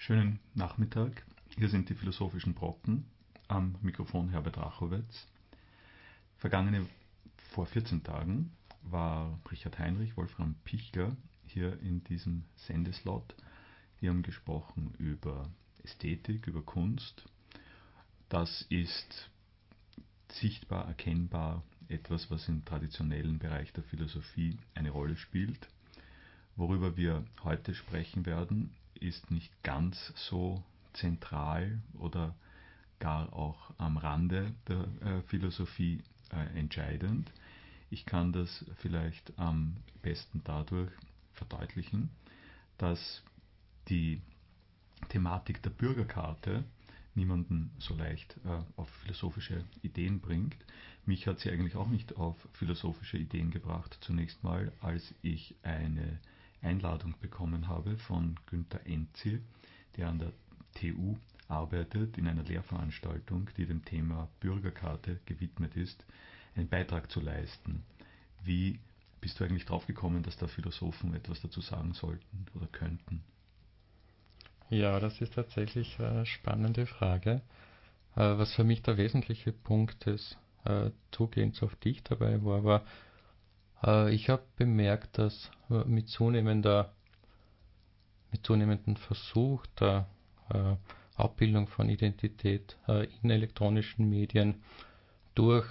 Schönen Nachmittag. Hier sind die philosophischen Brocken. Am Mikrofon Herbert Rachowitz. Vor 14 Tagen war Richard Heinrich, Wolfram Pichler hier in diesem Sendeslot. Die haben gesprochen über Ästhetik, über Kunst. Das ist sichtbar, erkennbar etwas, was im traditionellen Bereich der Philosophie eine Rolle spielt. Worüber wir heute sprechen werden, ist nicht ganz so zentral oder gar auch am Rande der Philosophie entscheidend. Ich kann das vielleicht am besten dadurch verdeutlichen, dass die Thematik der Bürgerkarte niemanden so leicht auf philosophische Ideen bringt. Mich hat sie eigentlich auch nicht auf philosophische Ideen gebracht, zunächst mal, als ich eine Einladung bekommen habe von Günther Enzi, der an der TU arbeitet, in einer Lehrveranstaltung, die dem Thema Bürgerkarte gewidmet ist, einen Beitrag zu leisten. Wie bist du eigentlich drauf gekommen, dass da Philosophen etwas dazu sagen sollten oder könnten? Ja, das ist tatsächlich eine spannende Frage. Was für mich der wesentliche Punkt ist, zugehend auf dich dabei war, ich habe bemerkt, dass mit zunehmendem Versuch der Abbildung von Identität in elektronischen Medien durch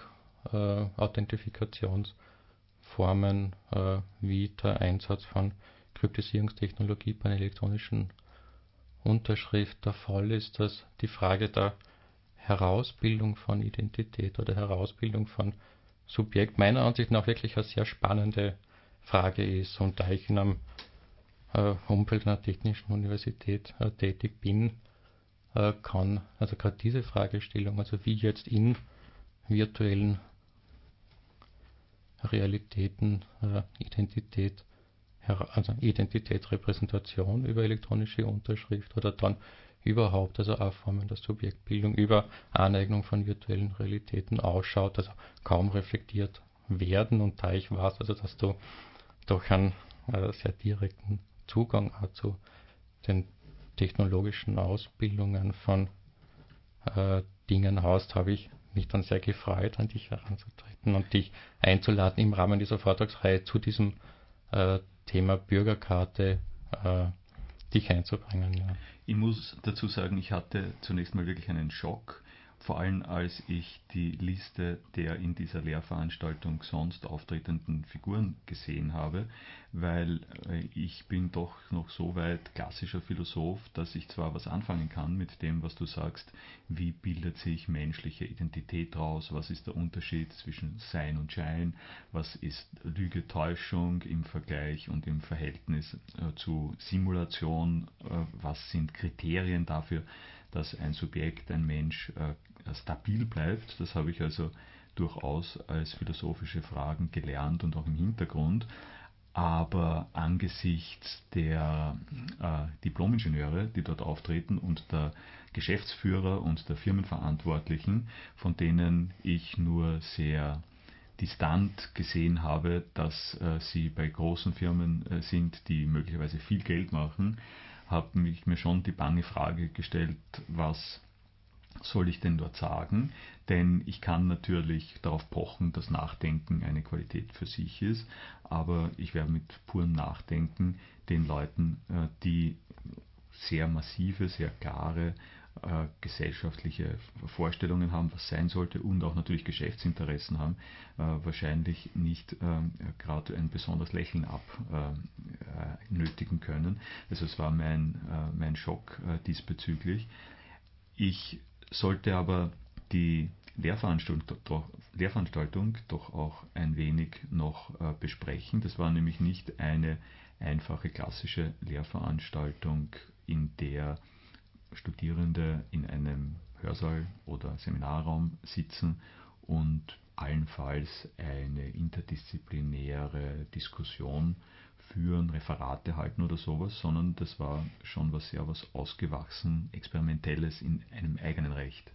Authentifikationsformen wie der Einsatz von Kryptisierungstechnologie bei einer elektronischen Unterschrift der Fall ist, dass die Frage der Herausbildung von Identität oder Herausbildung von Subjekt meiner Ansicht nach wirklich eine sehr spannende Frage ist. Und da ich in einem Umfeld einer technischen Universität tätig bin, kann also gerade diese Fragestellung, also wie jetzt in virtuellen Realitäten also Identitätsrepräsentation über elektronische Unterschrift oder dann überhaupt, also auch Formen der Subjektbildung über Aneignung von virtuellen Realitäten ausschaut, also kaum reflektiert werden. Und da ich weiß, also dass du doch einen sehr direkten Zugang auch zu den technologischen Ausbildungen von Dingen hast, habe ich mich dann sehr gefreut, an dich heranzutreten und dich einzuladen, im Rahmen dieser Vortragsreihe zu diesem Thema Bürgerkarte dich einzubringen. Ja. Ich muss dazu sagen, ich hatte zunächst mal wirklich einen Schock, vor allem als ich die Liste der in dieser Lehrveranstaltung sonst auftretenden Figuren gesehen habe, weil ich bin doch noch so weit klassischer Philosoph, dass ich zwar was anfangen kann mit dem, was du sagst, wie bildet sich menschliche Identität raus, was ist der Unterschied zwischen Sein und Schein, was ist Lüge, Täuschung im Vergleich und im Verhältnis zu Simulation, was sind Kriterien dafür, dass ein Subjekt, ein Mensch stabil bleibt. Das habe ich also durchaus als philosophische Fragen gelernt und auch im Hintergrund. Aber angesichts der Diplomingenieure, die dort auftreten, und der Geschäftsführer und der Firmenverantwortlichen, von denen ich nur sehr distant gesehen habe, dass sie bei großen Firmen sind, die möglicherweise viel Geld machen, habe ich mir schon die bange Frage gestellt, was soll ich denn dort sagen? Denn ich kann natürlich darauf pochen, dass Nachdenken eine Qualität für sich ist, aber ich werde mit purem Nachdenken den Leuten, die sehr massive, sehr klare gesellschaftliche Vorstellungen haben, was sein sollte, und auch natürlich Geschäftsinteressen haben, wahrscheinlich nicht gerade ein besonderes Lächeln abnötigen können. Also es war mein Schock diesbezüglich. Ich sollte aber die Lehrveranstaltung doch auch ein wenig noch besprechen. Das war nämlich nicht eine einfache klassische Lehrveranstaltung, in der Studierende in einem Hörsaal oder Seminarraum sitzen und allenfalls eine interdisziplinäre Diskussion führen, Referate halten oder sowas, sondern das war schon was ausgewachsen Experimentelles in einem eigenen Recht.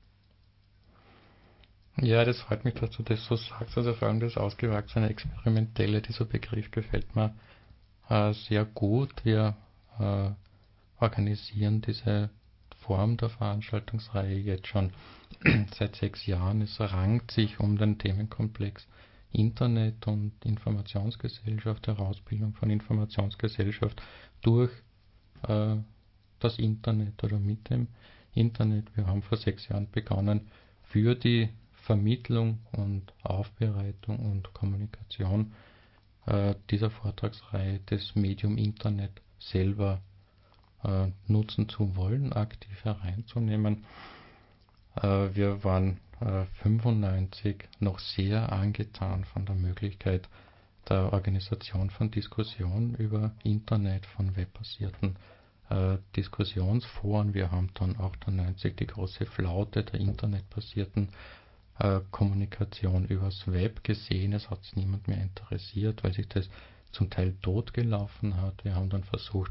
Ja, das freut mich, dass du das so sagst. Also vor allem das ausgewachsene Experimentelle, dieser Begriff gefällt mir sehr gut. Wir organisieren diese Form der Veranstaltungsreihe jetzt schon seit 6 Jahren. Es rankt sich um den Themenkomplex Internet und Informationsgesellschaft, Herausbildung von Informationsgesellschaft durch das Internet oder mit dem Internet. Wir haben vor 6 Jahren begonnen, für die Vermittlung und Aufbereitung und Kommunikation dieser Vortragsreihe das Medium Internet selber nutzen zu wollen, aktiv hereinzunehmen. Wir waren 95 noch sehr angetan von der Möglichkeit der Organisation von Diskussionen über Internet, von webbasierten Diskussionsforen. Wir haben dann 98 die große Flaute der internetbasierten Kommunikation übers Web gesehen. Es hat niemand mehr interessiert, weil sich das zum Teil totgelaufen hat. Wir haben dann versucht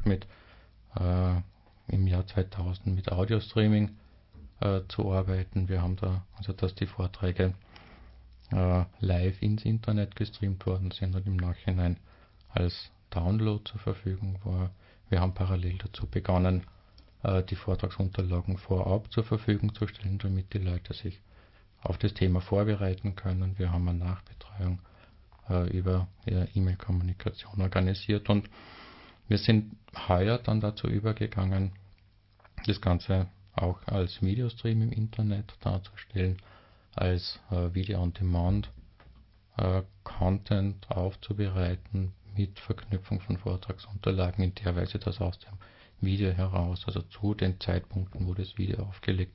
im Jahr 2000 mit Audio-Streaming zu arbeiten. Wir haben da, also dass die Vorträge live ins Internet gestreamt worden sind und im Nachhinein als Download zur Verfügung war. Wir haben parallel dazu begonnen, die Vortragsunterlagen vorab zur Verfügung zu stellen, damit die Leute sich auf das Thema vorbereiten können. Wir haben eine Nachbetreuung über E-Mail-Kommunikation organisiert und wir sind heuer dann dazu übergegangen, das Ganze auch als Videostream im Internet darzustellen, als Video-on-Demand Content aufzubereiten mit Verknüpfung von Vortragsunterlagen in der Weise, dass aus dem Video heraus, also zu den Zeitpunkten, wo das Video aufgelegt,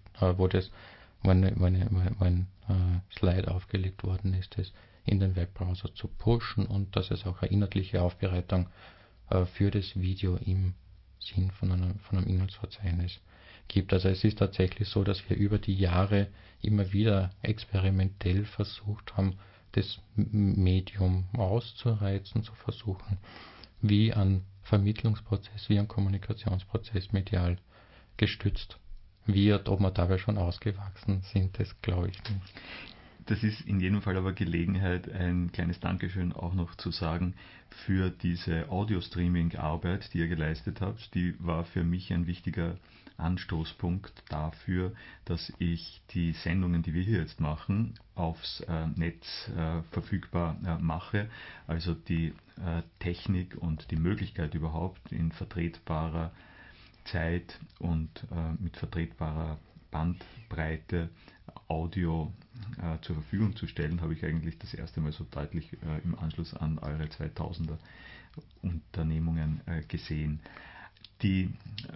wenn Slide aufgelegt worden ist, es in den Webbrowser zu pushen und dass es auch eine inhaltliche Aufbereitung für das Video im Sinn von einem Inhaltsverzeichnis gibt. Also es ist tatsächlich so, dass wir über die Jahre immer wieder experimentell versucht haben, das Medium auszureizen, zu versuchen, wie ein Vermittlungsprozess, wie ein Kommunikationsprozess medial gestützt wird. Ob wir dabei schon ausgewachsen sind, das glaube ich nicht. Das ist in jedem Fall aber Gelegenheit, ein kleines Dankeschön auch noch zu sagen für diese Audio-Streaming-Arbeit, die ihr geleistet habt. Die war für mich ein wichtiger Anstoßpunkt dafür, dass ich die Sendungen, die wir hier jetzt machen, aufs Netz verfügbar mache. Also die Technik und die Möglichkeit überhaupt in vertretbarer Zeit und mit vertretbarer Bandbreite Audio zur Verfügung zu stellen, habe ich eigentlich das erste Mal so deutlich im Anschluss an eure 2000er Unternehmungen gesehen. Die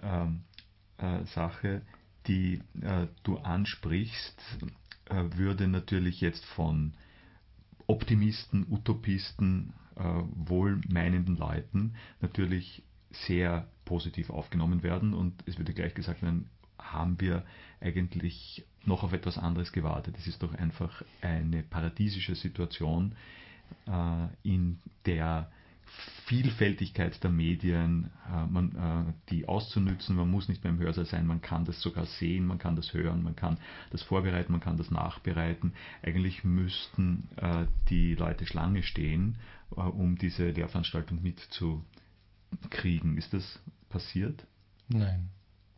Sache, die du ansprichst, würde natürlich jetzt von Optimisten, Utopisten, wohlmeinenden Leuten natürlich sehr positiv aufgenommen werden und es würde gleich gesagt werden, haben wir eigentlich noch auf etwas anderes gewartet. Es ist doch einfach eine paradiesische Situation, in der Vielfältigkeit der Medien, die auszunützen, man muss nicht mehr im Hörsaal sein, man kann das sogar sehen, man kann das hören, man kann das vorbereiten, man kann das nachbereiten. Eigentlich müssten die Leute Schlange stehen, um diese Lehrveranstaltung mitzukriegen. Ist das passiert? Nein.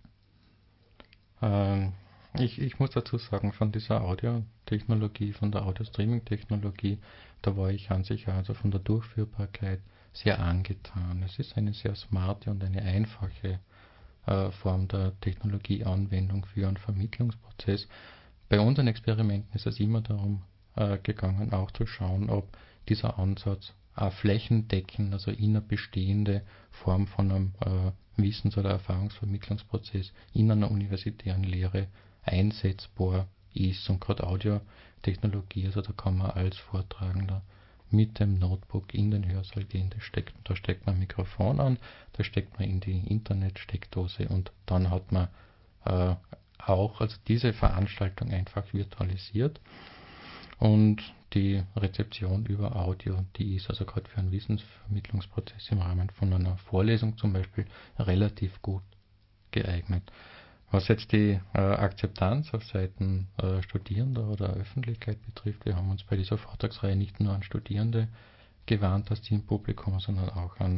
Ich muss dazu sagen, von dieser Audiotechnologie, von der Audio-Streaming-Technologie, da war ich an sich also von der Durchführbarkeit sehr angetan. Es ist eine sehr smarte und eine einfache Form der Technologieanwendung für einen Vermittlungsprozess. Bei unseren Experimenten ist es immer darum gegangen, auch zu schauen, ob dieser Ansatz flächendeckend, also in eine bestehende Form von einem Wissens- oder Erfahrungsvermittlungsprozess in einer universitären Lehre einsetzbar ist. Und gerade Audiotechnologie, also da kann man als Vortragender mit dem Notebook in den Hörsaal gehen, da steckt man ein Mikrofon an, da steckt man in die Internetsteckdose und dann hat man auch also diese Veranstaltung einfach virtualisiert. Und die Rezeption über Audio, die ist also gerade für einen Wissensvermittlungsprozess im Rahmen von einer Vorlesung zum Beispiel relativ gut geeignet. Was jetzt die Akzeptanz auf Seiten Studierender oder Öffentlichkeit betrifft, wir haben uns bei dieser Vortragsreihe nicht nur an Studierende gewandt als Zielpublikum, sondern auch an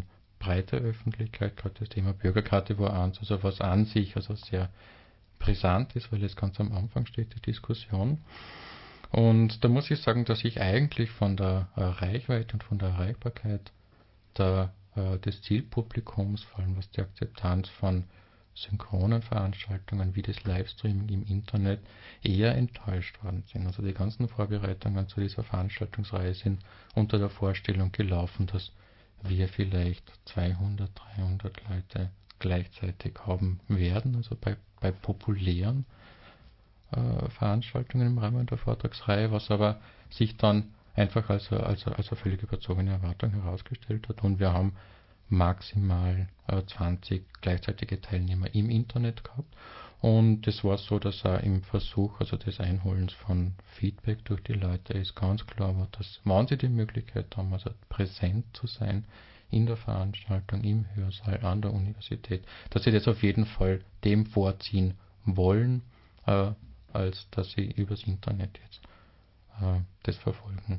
breite Öffentlichkeit. Gerade das Thema Bürgerkarte war eins, also was an sich also sehr brisant ist, weil jetzt ganz am Anfang steht die Diskussion. Und da muss ich sagen, dass ich eigentlich von der Reichweite und von der Erreichbarkeit des Zielpublikums, vor allem was die Akzeptanz von synchronen Veranstaltungen wie das Livestreaming im Internet eher enttäuscht worden sind. Also die ganzen Vorbereitungen zu dieser Veranstaltungsreihe sind unter der Vorstellung gelaufen, dass wir vielleicht 200, 300 Leute gleichzeitig haben werden, also bei populären Veranstaltungen im Rahmen der Vortragsreihe, was aber sich dann einfach als eine völlig überzogene Erwartung herausgestellt hat. Und wir haben maximal 20 gleichzeitige Teilnehmer im Internet gehabt. Und es war so, dass auch im Versuch, also des Einholens von Feedback durch die Leute, ist ganz klar war, dass, wenn sie die Möglichkeit haben, also präsent zu sein in der Veranstaltung, im Hörsaal, an der Universität, dass sie das auf jeden Fall dem vorziehen wollen, als dass sie übers Internet jetzt das verfolgen.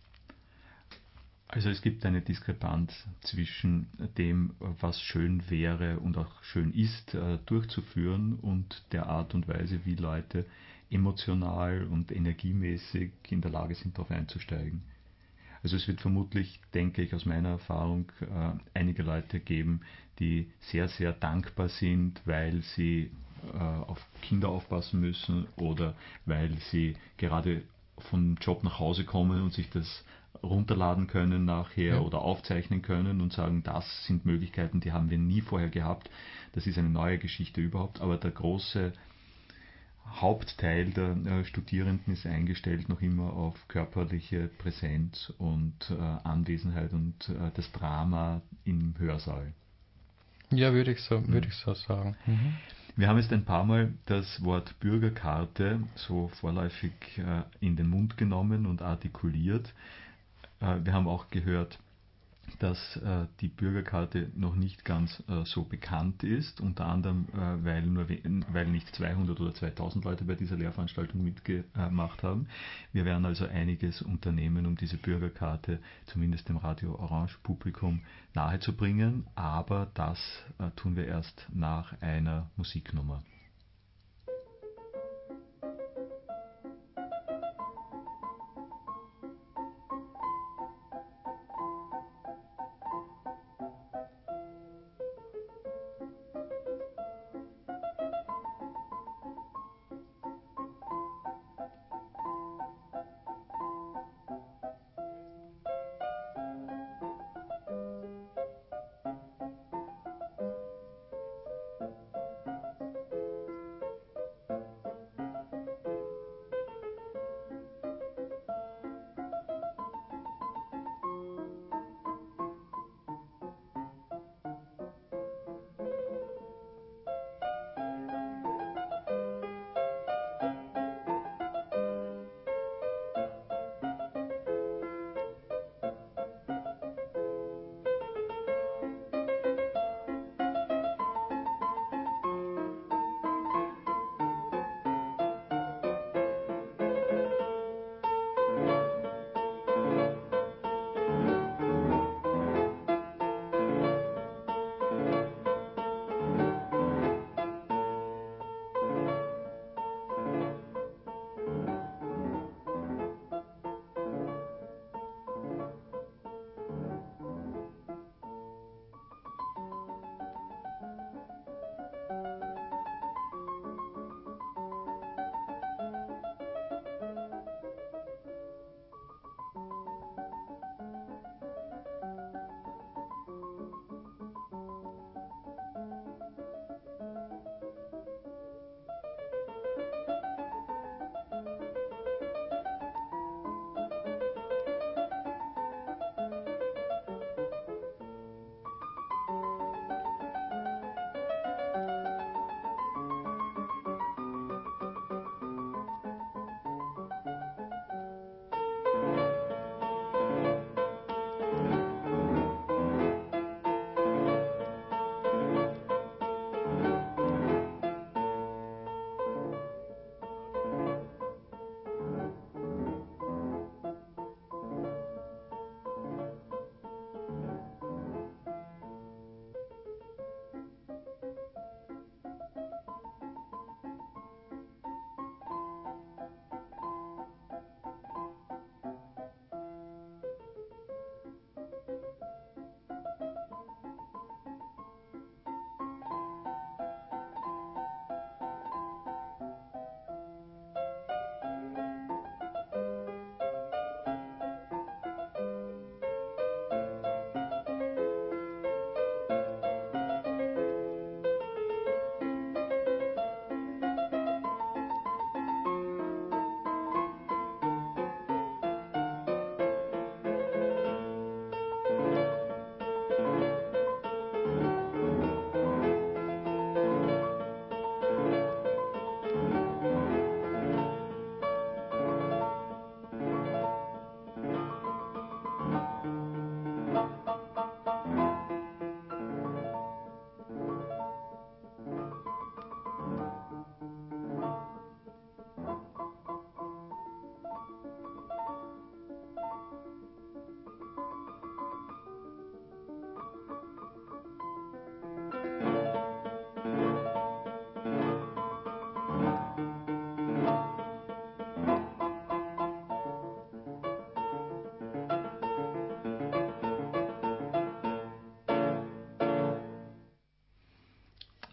Also es gibt eine Diskrepanz zwischen dem, was schön wäre und auch schön ist, durchzuführen und der Art und Weise, wie Leute emotional und energiemäßig in der Lage sind, darauf einzusteigen. Also es wird vermutlich, denke ich aus meiner Erfahrung, einige Leute geben, die sehr, sehr dankbar sind, weil sie auf Kinder aufpassen müssen oder weil sie gerade vom Job nach Hause kommen und sich das runterladen können nachher oder aufzeichnen können und sagen, das sind Möglichkeiten, die haben wir nie vorher gehabt. Das ist eine neue Geschichte überhaupt, aber der große Hauptteil der Studierenden ist eingestellt noch immer auf körperliche Präsenz und Anwesenheit und das Drama im Hörsaal. Ja, würde ich so sagen. Wir haben jetzt ein paar Mal das Wort Bürgerkarte so vorläufig in den Mund genommen und artikuliert. Wir haben auch gehört, dass die Bürgerkarte noch nicht ganz so bekannt ist, unter anderem, weil nicht 200 oder 2000 Leute bei dieser Lehrveranstaltung mitgemacht haben. Wir werden also einiges unternehmen, um diese Bürgerkarte zumindest dem Radio Orange Publikum nahezubringen, aber das tun wir erst nach einer Musiknummer.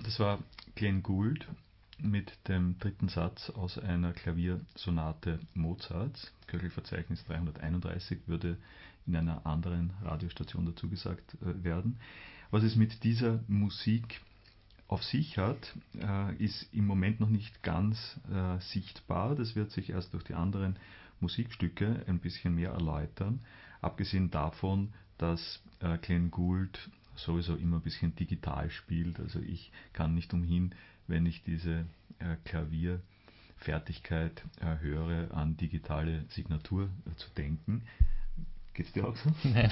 Das war Glenn Gould mit dem dritten Satz aus einer Klaviersonate Mozarts. Köchelverzeichnis 331 würde in einer anderen Radiostation dazu gesagt werden. Was es mit dieser Musik auf sich hat, ist im Moment noch nicht ganz sichtbar. Das wird sich erst durch die anderen Musikstücke ein bisschen mehr erläutern. Abgesehen davon, dass Glenn Gould sowieso immer ein bisschen digital spielt. Also ich kann nicht umhin, wenn ich diese Klavierfertigkeit höre, an digitale Signatur zu denken. Geht's dir auch so? Nein.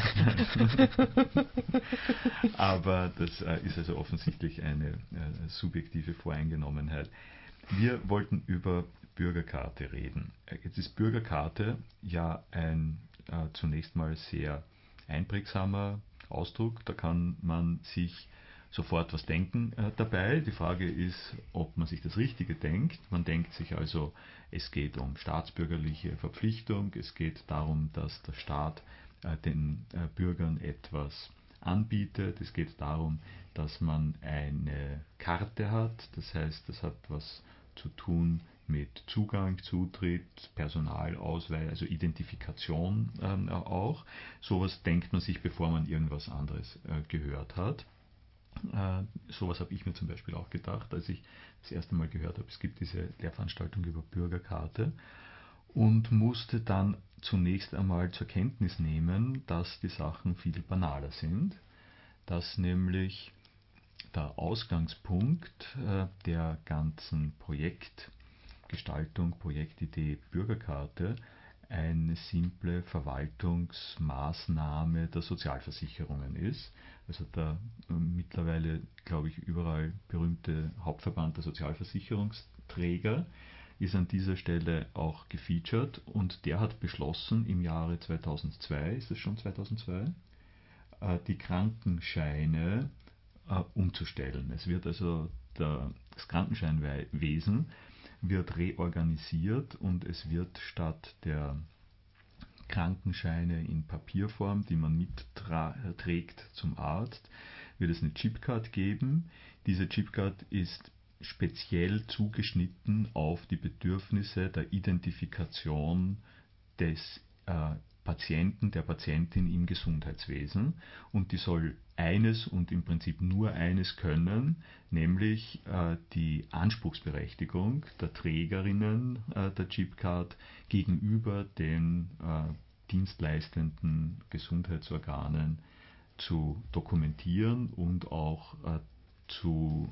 Aber das ist also offensichtlich eine subjektive Voreingenommenheit. Wir wollten über Bürgerkarte reden. Jetzt ist Bürgerkarte ja ein zunächst mal sehr einprägsamer Ausdruck. Da kann man sich sofort was denken dabei. Die Frage ist, ob man sich das Richtige denkt. Man denkt sich also, es geht um staatsbürgerliche Verpflichtung, es geht darum, dass der Staat den Bürgern etwas anbietet. Es geht darum, dass man eine Karte hat, das heißt, das hat was zu tun mit Zugang, Zutritt, Personalausweis, also Identifikation auch. Sowas denkt man sich, bevor man irgendwas anderes gehört hat. Sowas habe ich mir zum Beispiel auch gedacht, als ich das erste Mal gehört habe, es gibt diese Lehrveranstaltung über Bürgerkarte und musste dann zunächst einmal zur Kenntnis nehmen, dass die Sachen viel banaler sind, dass nämlich der Ausgangspunkt der ganzen Projektgestaltung, Projektidee Bürgerkarte eine simple Verwaltungsmaßnahme der Sozialversicherungen ist. Also der mittlerweile, glaube ich, überall berühmte Hauptverband der Sozialversicherungsträger ist an dieser Stelle auch gefeatured und der hat beschlossen im Jahre 2002, ist es schon 2002, die Krankenscheine umzustellen. Es wird also das Krankenscheinwesen wird reorganisiert und es wird statt der Krankenscheine in Papierform, die man mitträgt zum Arzt, wird es eine Chipcard geben. Diese Chipcard ist speziell zugeschnitten auf die Bedürfnisse der Identifikation des Patienten, der Patientin im Gesundheitswesen und die soll eines und im Prinzip nur eines können, nämlich die Anspruchsberechtigung der Trägerinnen der Chipcard gegenüber den dienstleistenden Gesundheitsorganen zu dokumentieren und auch zu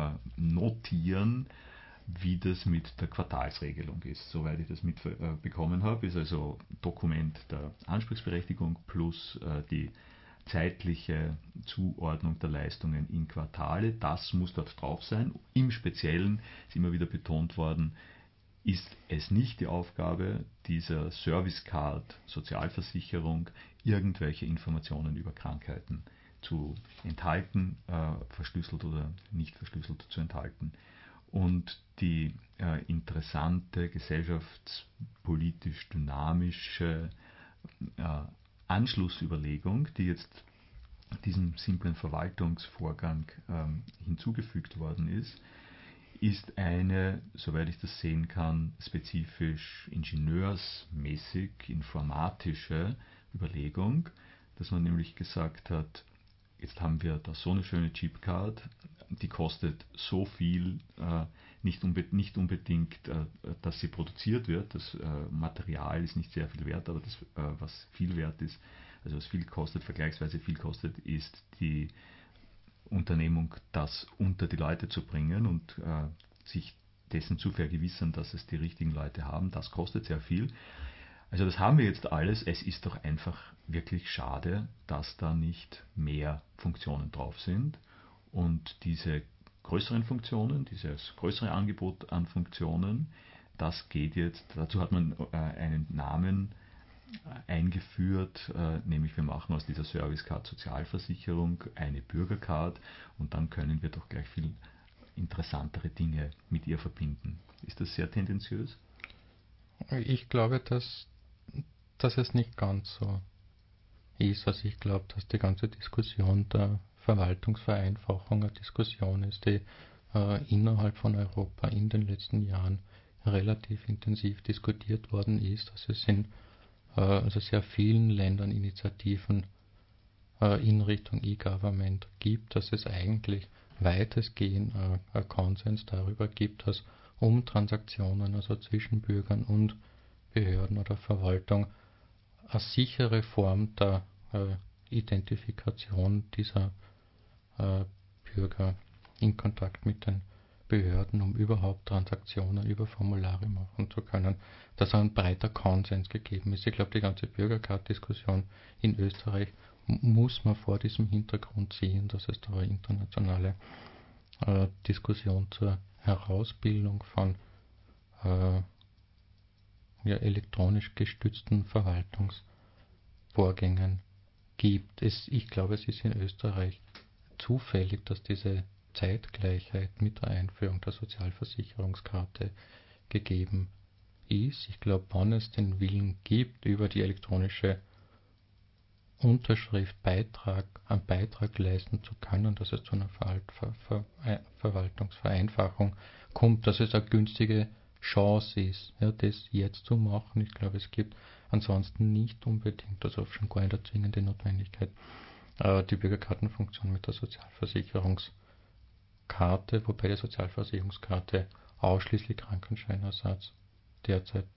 notieren, wie das mit der Quartalsregelung ist. Soweit ich das mitbekommen habe, ist also Dokument der Anspruchsberechtigung plus die zeitliche Zuordnung der Leistungen in Quartale. Das muss dort drauf sein. Im Speziellen ist immer wieder betont worden, ist es nicht die Aufgabe dieser Service Card Sozialversicherung, irgendwelche Informationen über Krankheiten zu enthalten, verschlüsselt oder nicht verschlüsselt zu enthalten. Und die interessante, gesellschaftspolitisch dynamische Anschlussüberlegung, die jetzt diesem simplen Verwaltungsvorgang hinzugefügt worden ist, ist eine, soweit ich das sehen kann, spezifisch ingenieursmäßig informatische Überlegung, dass man nämlich gesagt hat, jetzt haben wir da so eine schöne Chipcard, die kostet so viel, nicht unbedingt, dass sie produziert wird. Das Material ist nicht sehr viel wert, aber das, was viel wert ist, also was viel kostet, vergleichsweise viel kostet, ist die Unternehmung, das unter die Leute zu bringen und sich dessen zu vergewissern, dass es die richtigen Leute haben. Das kostet sehr viel. Also das haben wir jetzt alles. Es ist doch einfach wirklich schade, dass da nicht mehr Funktionen drauf sind. Und diese größeren Funktionen, dieses größere Angebot an Funktionen, das geht jetzt, dazu hat man einen Namen eingeführt, nämlich wir machen aus dieser Service Card Sozialversicherung eine Bürgercard und dann können wir doch gleich viel interessantere Dinge mit ihr verbinden. Ist das sehr tendenziös? Ich glaube, dass es nicht ganz so ist. Also ich glaube, dass die ganze Diskussion der Verwaltungsvereinfachung eine Diskussion ist, die innerhalb von Europa in den letzten Jahren relativ intensiv diskutiert worden ist, dass es in also sehr vielen Ländern Initiativen in Richtung E-Government gibt, dass es eigentlich weitestgehend Konsens darüber gibt, dass Transaktionen, also zwischen Bürgern und Behörden oder Verwaltung, eine sichere Form der Identifikation dieser Bürger in Kontakt mit den Behörden, um überhaupt Transaktionen über Formulare machen zu können, dass ein breiter Konsens gegeben ist. Ich glaube, die ganze Bürgercard-Diskussion in Österreich muss man vor diesem Hintergrund sehen, dass es da eine internationale Diskussion zur Herausbildung von elektronisch gestützten Verwaltungsvorgängen gibt. Ich glaube, es ist in Österreich zufällig, dass diese Zeitgleichheit mit der Einführung der Sozialversicherungskarte gegeben ist. Ich glaube, wenn es den Willen gibt, über die elektronische Unterschrift einen Beitrag leisten zu können, dass es zu einer Verwaltungsvereinfachung kommt, dass es eine günstige Chance ist, das jetzt zu machen. Ich glaube, es gibt ansonsten nicht unbedingt, also schon gar eine zwingende Notwendigkeit, die Bürgerkartenfunktion mit der Sozialversicherungskarte, wobei die Sozialversicherungskarte ausschließlich Krankenscheinersatz derzeit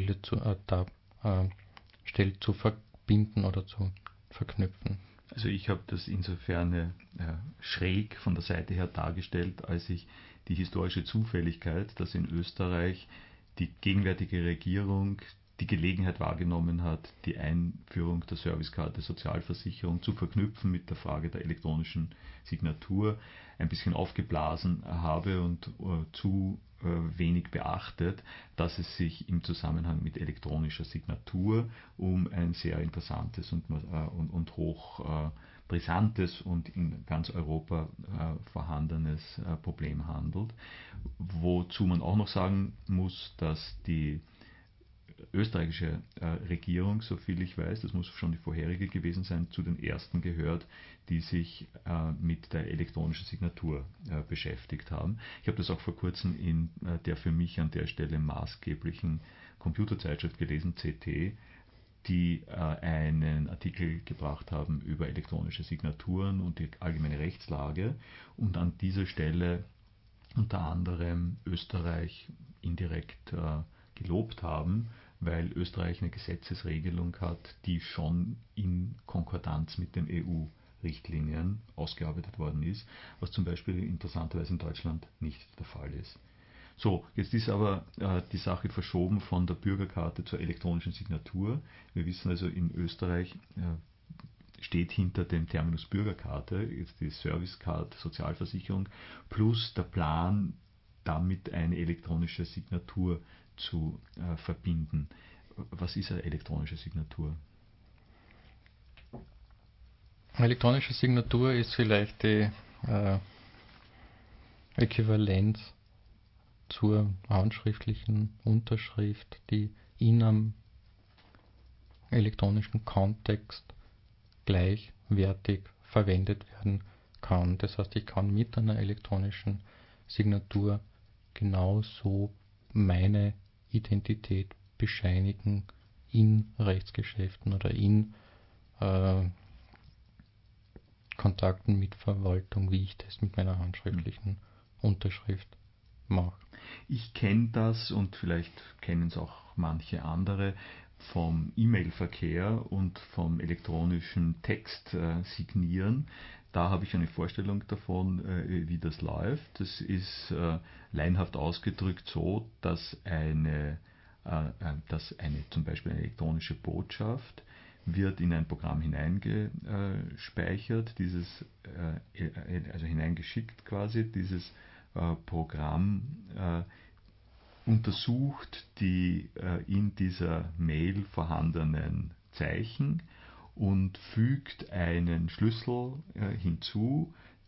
stellt, zu verbinden oder zu verknüpfen. Also ich habe das insofern schräg von der Seite her dargestellt, als ich die historische Zufälligkeit, dass in Österreich die gegenwärtige Regierung die Gelegenheit wahrgenommen hat, die Einführung der Servicekarte Sozialversicherung zu verknüpfen mit der Frage der elektronischen Signatur, ein bisschen aufgeblasen habe und zu wenig beachtet, dass es sich im Zusammenhang mit elektronischer Signatur um ein sehr interessantes und hoch brisantes und in ganz Europa vorhandenes Problem handelt. Wozu man auch noch sagen muss, dass die österreichische Regierung, soviel ich weiß, das muss schon die vorherige gewesen sein, zu den ersten gehört, die sich mit der elektronischen Signatur beschäftigt haben. Ich habe das auch vor kurzem in der für mich an der Stelle maßgeblichen Computerzeitschrift gelesen, CT, die einen Artikel gebracht haben über elektronische Signaturen und die allgemeine Rechtslage und an dieser Stelle unter anderem Österreich indirekt gelobt haben, weil Österreich eine Gesetzesregelung hat, die schon in Konkordanz mit den EU-Richtlinien ausgearbeitet worden ist, was zum Beispiel interessanterweise in Deutschland nicht der Fall ist. So, jetzt ist aber die Sache verschoben von der Bürgerkarte zur elektronischen Signatur. Wir wissen also, in Österreich steht hinter dem Terminus Bürgerkarte jetzt die Servicecard Sozialversicherung plus der Plan, damit eine elektronische Signatur zu verbinden. Was ist eine elektronische Signatur? Elektronische Signatur ist vielleicht die Äquivalenz zur handschriftlichen Unterschrift, die in einem elektronischen Kontext gleichwertig verwendet werden kann. Das heißt, ich kann mit einer elektronischen Signatur genauso meine Identität bescheinigen in Rechtsgeschäften oder in Kontakten mit Verwaltung, wie ich das mit meiner handschriftlichen Unterschrift mache. Ich kenne das und vielleicht kennen es auch manche andere vom E-Mail-Verkehr und vom elektronischen Text signieren. Da habe ich eine Vorstellung davon, wie das läuft. Das ist laienhaft ausgedrückt so, dass eine zum Beispiel eine elektronische Botschaft wird in ein Programm hineingespeichert, also hineingeschickt quasi. Dieses Programm untersucht die in dieser Mail vorhandenen Zeichen und fügt einen Schlüssel hinzu,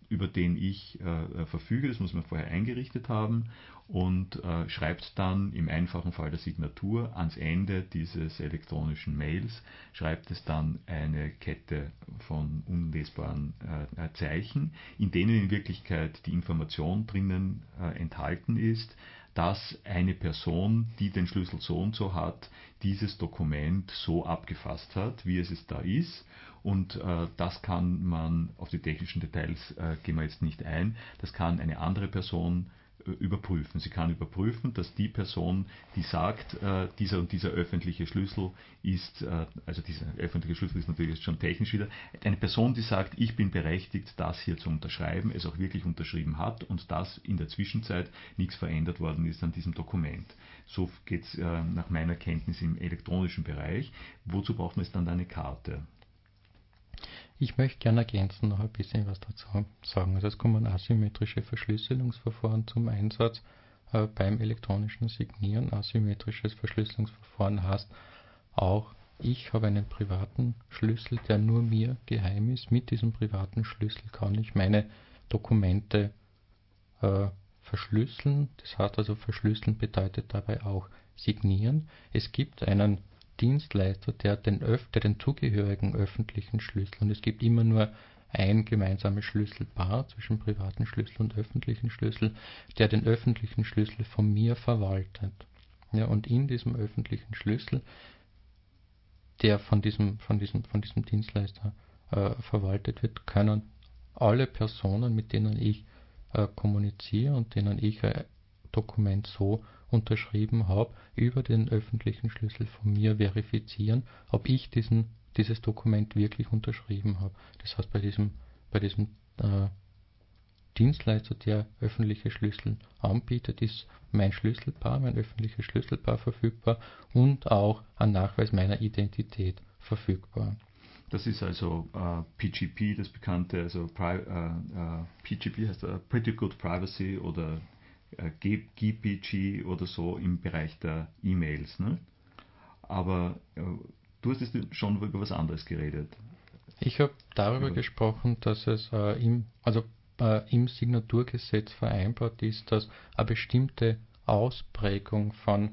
über den ich verfüge, das muss man vorher eingerichtet haben, und schreibt dann im einfachen Fall der Signatur ans Ende dieses elektronischen Mails, schreibt es dann eine Kette von unlesbaren Zeichen, in denen in Wirklichkeit die Information drinnen enthalten ist, dass eine Person, die den Schlüssel so und so hat, dieses Dokument so abgefasst hat, wie es da ist. Und das kann man, auf die technischen Details gehen wir jetzt nicht ein, das kann eine andere Person überprüfen. Sie kann überprüfen, dass die Person, die sagt, dieser und dieser öffentliche Schlüssel ist, also dieser öffentliche Schlüssel ist natürlich jetzt schon technisch wieder, eine Person, die sagt, ich bin berechtigt, das hier zu unterschreiben, es auch wirklich unterschrieben hat und dass in der Zwischenzeit nichts verändert worden ist an diesem Dokument. So geht es nach meiner Kenntnis im elektronischen Bereich. Wozu braucht man jetzt dann eine Karte? Ich möchte gerne ergänzen noch ein bisschen was dazu sagen. Also es kommen asymmetrische Verschlüsselungsverfahren zum Einsatz beim elektronischen Signieren. Asymmetrisches Verschlüsselungsverfahren heißt auch, ich habe einen privaten Schlüssel, der nur mir geheim ist. Mit diesem privaten Schlüssel kann ich meine Dokumente verschlüsseln. Das heißt also, verschlüsseln bedeutet dabei auch signieren. Es gibt einen Dienstleister, der den zugehörigen öffentlichen Schlüssel, und es gibt immer nur ein gemeinsames Schlüsselpaar zwischen privaten Schlüssel und öffentlichen Schlüssel, der den öffentlichen Schlüssel von mir verwaltet. Ja, und in diesem öffentlichen Schlüssel, der von diesem Dienstleister verwaltet wird, können alle Personen, mit denen ich kommuniziere und denen ich ein Dokument so unterschrieben habe, über den öffentlichen Schlüssel von mir verifizieren, ob ich dieses Dokument wirklich unterschrieben habe. Das heißt, bei diesem Dienstleister, der öffentliche Schlüssel anbietet, ist mein Schlüsselpaar, mein öffentliches Schlüsselpaar verfügbar und auch ein Nachweis meiner Identität verfügbar. Das ist also PGP, das bekannte, also PGP heißt Pretty Good Privacy oder GPG oder so im Bereich der E-Mails. Ne? Aber du hast jetzt schon über was anderes geredet. Ich habe darüber gesprochen, dass es im Signaturgesetz vereinbart ist, dass eine bestimmte Ausprägung von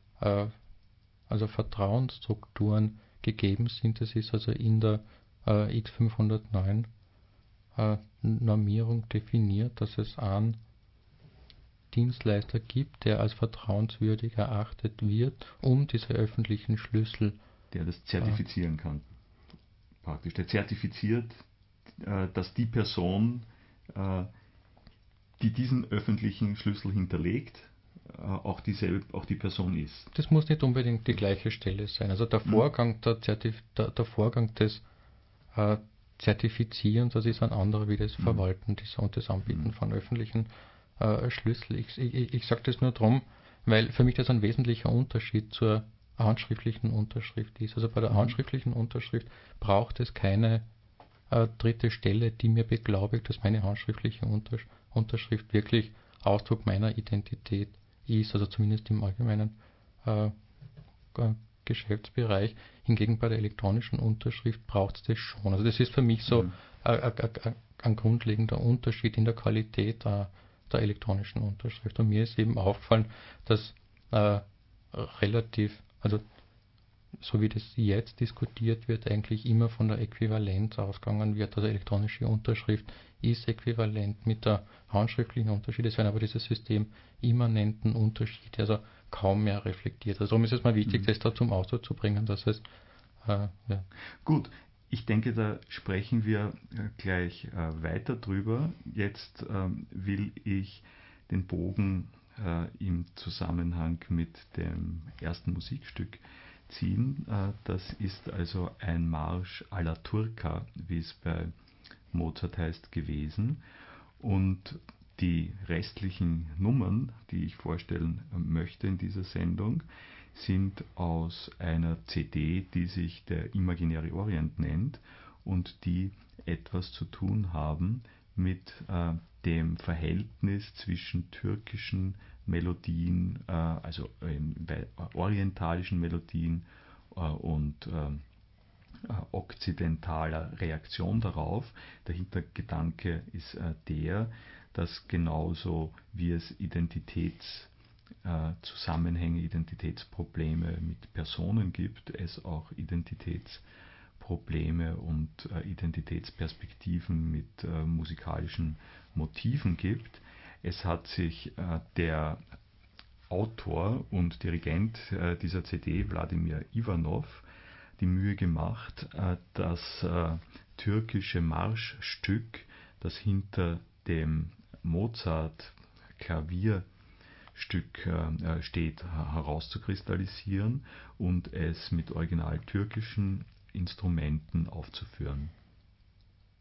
Vertrauensstrukturen gegeben sind. Das ist also in der X509 Normierung definiert, dass es einen Dienstleister gibt, der als vertrauenswürdig erachtet wird, um diese öffentlichen Schlüssel, der das zertifizieren kann. Praktisch. Der zertifiziert, dass die Person, die diesen öffentlichen Schlüssel hinterlegt, auch die Person ist. Das muss nicht unbedingt die gleiche Stelle sein. Also der Vorgang, der Vorgang des Zertifizierens, das ist ein anderer wie das Verwalten und das Anbieten von öffentlichen Schlüssel. Ich sage das nur darum, weil für mich das ein wesentlicher Unterschied zur handschriftlichen Unterschrift ist. Also bei der handschriftlichen Unterschrift braucht es keine dritte Stelle, die mir beglaubigt, dass meine handschriftliche Unterschrift wirklich Ausdruck meiner Identität ist, also zumindest im allgemeinen Geschäftsbereich. Hingegen bei der elektronischen Unterschrift braucht es das schon. Also das ist für mich so ein grundlegender Unterschied in der Qualität der elektronischen Unterschrift. Und mir ist eben aufgefallen, dass so wie das jetzt diskutiert wird, eigentlich immer von der Äquivalenz ausgegangen wird. Also elektronische Unterschrift ist äquivalent mit der handschriftlichen Unterschied. Es werden aber diese systemimmanenten Unterschiede also kaum mehr reflektiert. Also darum ist es mal wichtig, das da zum Ausdruck zu bringen, dass es Gut, ich denke, da sprechen wir gleich weiter drüber. Jetzt will ich den Bogen im Zusammenhang mit dem ersten Musikstück ziehen. Das ist also ein Marsch alla Turca, wie es bei Mozart heißt, gewesen. Und die restlichen Nummern, die ich vorstellen möchte in dieser Sendung, sind aus einer CD, die sich der Imaginary Orient nennt und die etwas zu tun haben mit dem Verhältnis zwischen türkischen Melodien, also orientalischen Melodien und okzidentaler Reaktion darauf. Der Hintergedanke ist der, dass genauso wie es Identitätszusammenhänge, Identitätsprobleme mit Personen gibt, es auch Identitätsprobleme und Identitätsperspektiven mit musikalischen Motiven gibt. Es hat sich der Autor und Dirigent dieser CD, Wladimir Iwanov, die Mühe gemacht, das türkische Marschstück, das hinter dem Mozart-Klavierstück steht, herauszukristallisieren und es mit original türkischen Instrumenten aufzuführen.